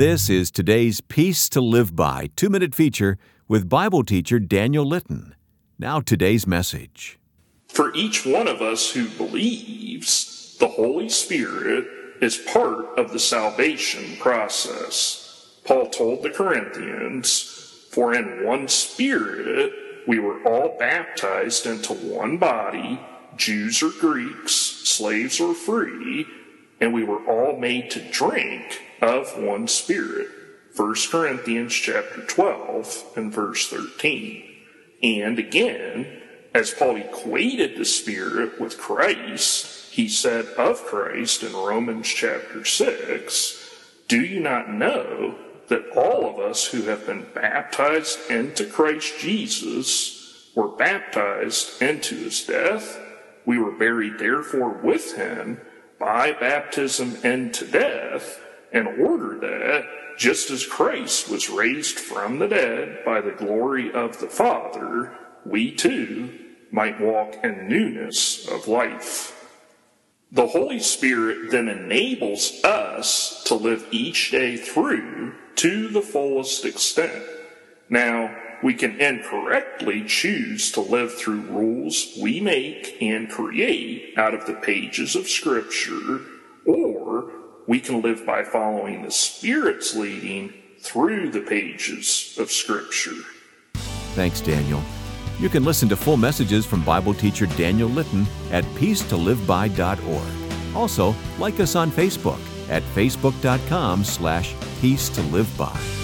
This is today's Peace to Live By 2-minute feature with Bible teacher Daniel Litton. Now today's message. For each one of us who believes, the Holy Spirit is part of the salvation process. Paul told the Corinthians, "For in one Spirit we were all baptized into one body, Jews or Greeks, slaves or free, and we were all made to drink of one Spirit." 1 Corinthians chapter 12 and verse 13. And again, as Paul equated the Spirit with Christ, he said of Christ in Romans chapter 6, "Do you not know that all of us who have been baptized into Christ Jesus were baptized into his death? We were buried therefore with him by baptism into death, in order that, just as Christ was raised from the dead by the glory of the Father, we too might walk in newness of life." The Holy Spirit then enables us to live each day through to the fullest extent. Now, we can incorrectly choose to live through rules we make and create out of the pages of Scripture, or we can live by following the Spirit's leading through the pages of Scripture. Thanks, Daniel. You can listen to full messages from Bible teacher Daniel Litton at peacetoliveby.org. Also, like us on Facebook at facebook.com/peacetoliveby.